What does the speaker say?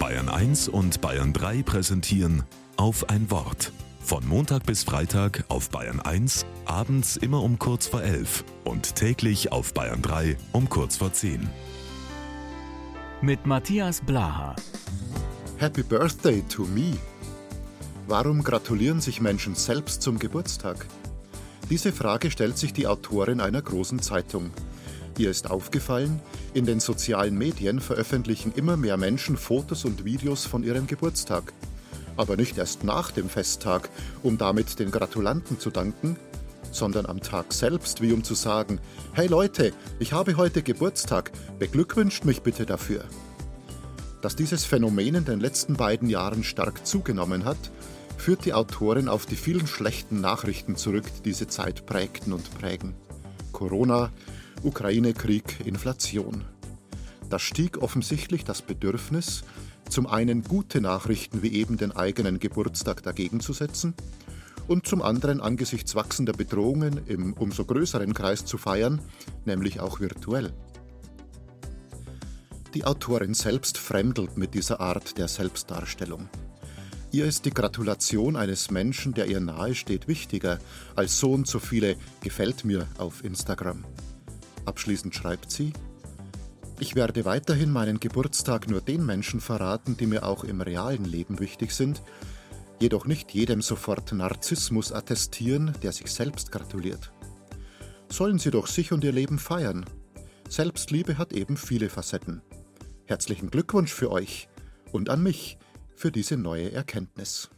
Bayern 1 und Bayern 3 präsentieren Auf ein Wort. Von Montag bis Freitag auf Bayern 1, abends immer um kurz vor 11 und täglich auf Bayern 3 um kurz vor 10. Mit Matthias Blaha. Happy Birthday to me. Warum gratulieren sich Menschen selbst zum Geburtstag? Diese Frage stellt sich die Autorin einer großen Zeitung. Ihr ist aufgefallen, in den sozialen Medien veröffentlichen immer mehr Menschen Fotos und Videos von ihrem Geburtstag. Aber nicht erst nach dem Festtag, um damit den Gratulanten zu danken, sondern am Tag selbst, wie um zu sagen: Hey Leute, ich habe heute Geburtstag, beglückwünscht mich bitte dafür. Dass dieses Phänomen in den letzten beiden Jahren stark zugenommen hat, führt die Autorin auf die vielen schlechten Nachrichten zurück, die diese Zeit prägten und prägen. Corona, Ukraine-Krieg, Inflation. Da stieg offensichtlich das Bedürfnis, zum einen gute Nachrichten wie eben den eigenen Geburtstag dagegen zu setzen und zum anderen angesichts wachsender Bedrohungen im umso größeren Kreis zu feiern, nämlich auch virtuell. Die Autorin selbst fremdelt mit dieser Art der Selbstdarstellung. Ihr ist die Gratulation eines Menschen, der ihr nahe steht, wichtiger als so und so viele Gefällt mir auf Instagram. Abschließend schreibt sie: Ich werde weiterhin meinen Geburtstag nur den Menschen verraten, die mir auch im realen Leben wichtig sind, jedoch nicht jedem sofort Narzissmus attestieren, der sich selbst gratuliert. Sollen sie doch sich und ihr Leben feiern. Selbstliebe hat eben viele Facetten. Herzlichen Glückwunsch für euch und an mich für diese neue Erkenntnis.